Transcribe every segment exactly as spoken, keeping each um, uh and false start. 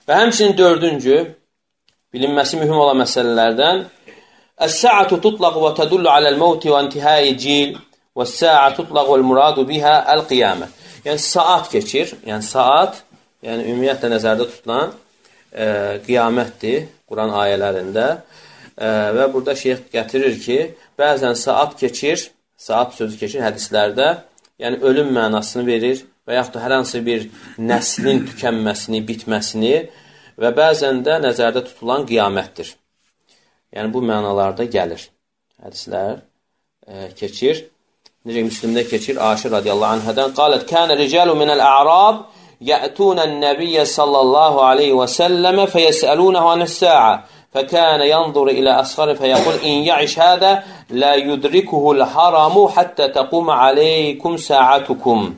Və həmçinin dördüncü, bilinməsi mühüm olan məsələlərdən Əs-sə'atu tutlaq və tədullu aləl-məvti və intihai cil və s-sə'a tutlaq vəl-muradu bihə əl-qiyamə. Yəni, saat keçir, yəni saat, yəni ümumiyyətlə nəzərdə tutulan e, qiyamətdir Quran ayələrində e, və burada şeyh gətirir ki, bəzən saat keçir, saat sözü keçir hədislərdə, yəni ölüm mənasını verir və yaxud da hər hansı bir nəslin tükənməsini, bitməsini və bəzən də nəzərdə tutulan qiyamətdir. Yəni, bu mənalarda gəlir. Hədislər e, keçir. Necə Müslimdə keçir, Aşir radiyallahu anhədən qalət, kənə ricalu minəl-a'rab yə'tunən nəbiyyə sallallahu aleyhi və səlləmə fəyəsəlunəhu anəs-sə'a fəkənə yanzuru ilə əsxarı fəyəqul in yə'iş hədə lə yudrikuhul haramu həttə təqumə aleykum sə'atukum.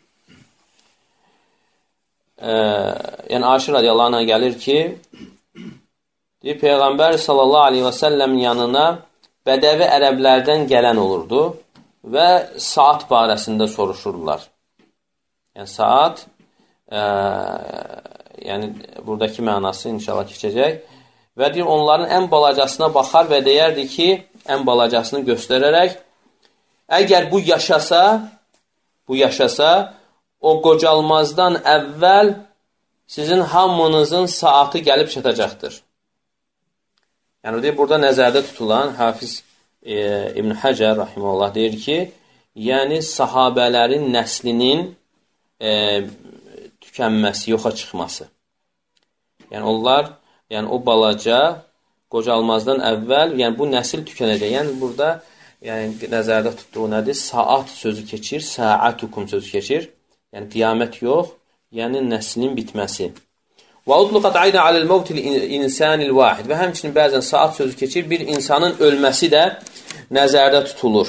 E, yəni, Aşir radiyallahu anhə gəlir ki, deyir, Peyğəmbər sallallahu aleyhi və səlləmin yanına bədəvi ərəblərdən gələn olurdu və saat barəsində soruşurlar. Yəni, saat, e, yəni, buradakı mənası inşallah keçəcək və deyir, onların ən balacasına baxar və deyərdi ki, ən balacasını göstərərək, əgər bu yaşasa, bu yaşasa, o qocalmazdan əvvəl sizin hamınızın saatı gəlib çatacaqdır. Yəni, deyir, burada nəzərdə tutulan Hafiz e, İbn Həcər rahimehullah deyir ki, yəni sahabələrin nəslinin e, tükənməsi, yoxa çıxması. Yəni, onlar, yəni o balaca qocalmazdan əvvəl, yəni bu nəsil tükənəcək. Yəni, burada yəni, nəzərdə tutduğu nədir? Saat sözü keçir, sə'atukum sözü keçir. Yəni, qiyamət yox, yəni nəslin bitməsi. Və udluqat ayda aləl-məvtil insanil vahid. Və həmçinin bəzən saat sözü keçir, bir insanın ölməsi də nəzərdə tutulur.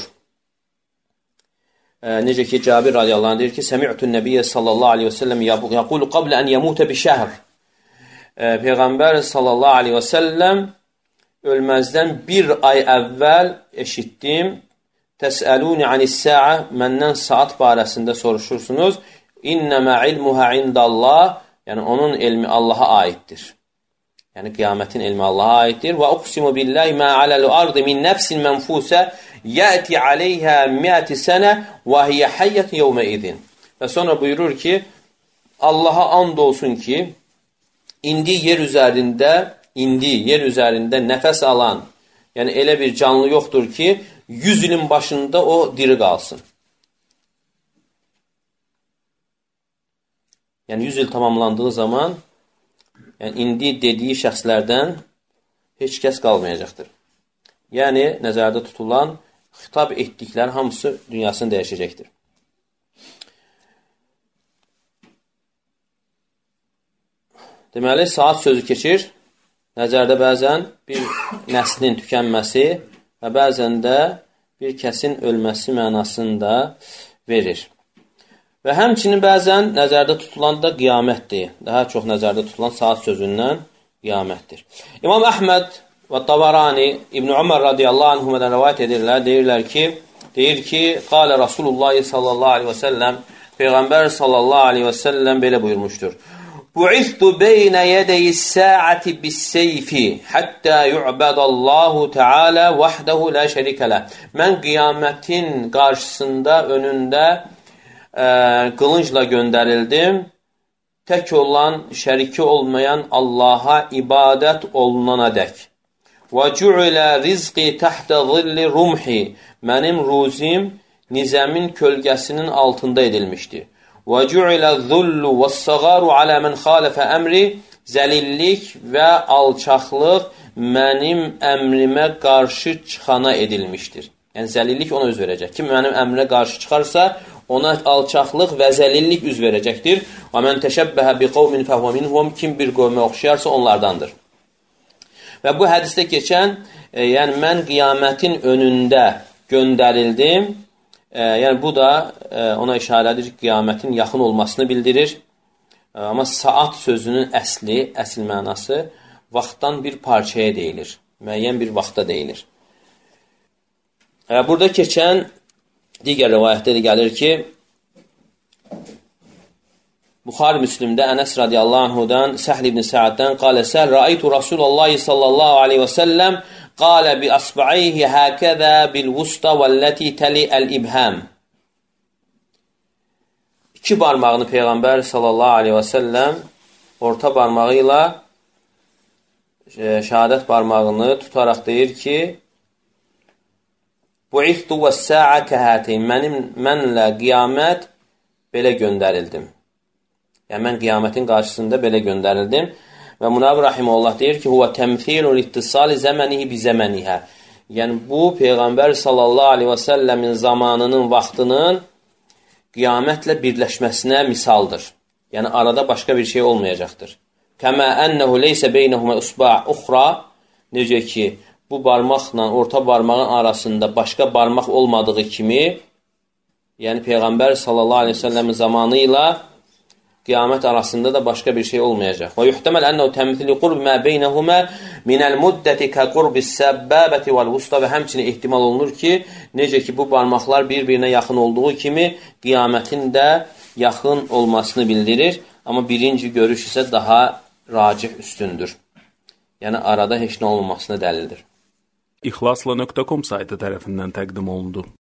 E, necə ki, Cabir radiyallahu anh deyir ki, Səmi'tun nəbiyyə sallallahu aleyhi və səlləm yaqulu qablə ən yəmutə bi şəhr. E, Peyğəmbər sallallahu aleyhi və səlləm ölməzdən bir ay əvvəl eşitdim. Təsəluni anis-sə'a, məndən saat barəsində soruşursunuz. İnnəmə ilmuhə indallah. Yəni, onun elmi Allaha aiddir. Yəni, qiyamətin elmi Allaha aiddir. Və uqsimu billahi mə aləl-u ardı min nəfsin mənfusə yəti aleyhə miəti sənə və hiyə həyyət yevmə idin. Və sonra buyurur ki, Allaha and olsun ki, indi yer üzərində, indi yer üzərində nəfəs alan, yəni elə bir canlı yoxdur ki, yüz ilin başında o diri qalsın. Yəni, yüz il tamamlandığı zaman, yəni, indi dediyi şəxslərdən heç kəs qalmayacaqdır. Yəni, nəzərdə tutulan, xitab etdiklər hamısı dünyasını dəyişəcəkdir. Deməli, saat sözü keçir. Nəzərdə bəzən bir nəslin tükənməsi və bəzən də bir kəsin ölməsi mənasını da verir. Və həmçinin bəzən nəzərdə tutulan da qiyamətdir. Daha çox nəzərdə tutulan saat sözündən qiyamətdir. İmam Əhməd və Tabarani İbn Ömər radiyallahu anhümədən rəvayət edirlər. Deyirlər ki, deyir ki, qalə Rasulullah sallallahu aleyhi və səlləm, Peyğəmbər sallallahu aleyhi və səlləm belə buyurmuşdur. Bu'ithtu beynə yədəyi sə'əti bis-seyfi həttə yu'bədallahu teala vəhdəhu la şərikələ. Mən qiyamətin qarşısında, önündə Ə, qılıncla göndərildim, tək olan, şəriki olmayan Allaha ibadət olunana dək. Və cü'lə rizqi təhtə zilli rumhi. Mənim ruzim nizəmin kölgəsinin altında edilmişdir. Və cü'lə zullu və səğaru alə mən xalifə əmri. Zəlillik və alçaqlıq mənim əmrimə qarşı çıxana edilmişdir. Yəni, zəlillik ona üz verəcək. Kim mənim əmrimə qarşı çıxarsa, ona alçaqlıq və zəlillik üz verəcəkdir. Və mən təşəbbəhə bi qavmin fəhvə minhum, kim bir qövmə oxşayarsa onlardandır. Və bu hədisdə keçən, e, yəni mən qiyamətin önündə göndərildim. E, yəni bu da e, ona işarədir ki, qiyamətin yaxın olmasını bildirir. E, amma saat sözünün əsli, əsl mənası vaxtdan bir parçaya deyilir. Müəyyən bir vaxta deyilir. E, burada keçən digər rivayətdə də gəlir ki, Buxari Müslimdə Ənəs radiyallahu anhudan, Səhl ibn Səaddən qalə səl rəaytu Rasulullah sallallahu aleyhi və səlləm qalə bi asba'ayhi həkəzə bil vusta vəlləti təli əl-ibhəm. İki barmağını Peyğəmbər sallallahu aleyhi və səlləm orta barmağı ilə şəhadət barmağını tutaraq deyir ki, Bu'ithtu və sə'a kəhəteyn. Mənim, mənlə qiyamət belə göndərildim. Yəni, mən qiyamətin qarşısında belə göndərildim. Və Munavir Rahimullah deyir ki, huvə təmthilun ittisali zəmənihi bi zəmənihə. Yəni, bu, Peyğəmbər sallallahu aleyhi və səlləmin zamanının, vaxtının qiyamətlə birləşməsinə misaldır. Yəni, arada başqa bir şey olmayacaqdır. Kəmə ənəhu leysə beynəhumə usba' uxra. Necə ki, bu barmaqla orta barmağın arasında başqa barmaq olmadığı kimi, yəni Peyğəmbər sallallahu aleyhi ve sellemin zamanı ilə qiyamət arasında da başqa bir şey olmayacaq. Və yuhtəməl ənəhu təmthili qurb mə beynəhumə minəl muddəti kə qurbis səbbəbəti vəl-vusta və həmçinin ehtimal olunur ki, necə ki bu barmaqlar bir-birinə yaxın olduğu kimi qiyamətin də yaxın olmasını bildirir. Amma birinci görüş isə daha racih üstündür. Yəni arada heç nə olmamasına dəlildir. İxlasla nöqtə com saytı tərəfindən təqdim olundu.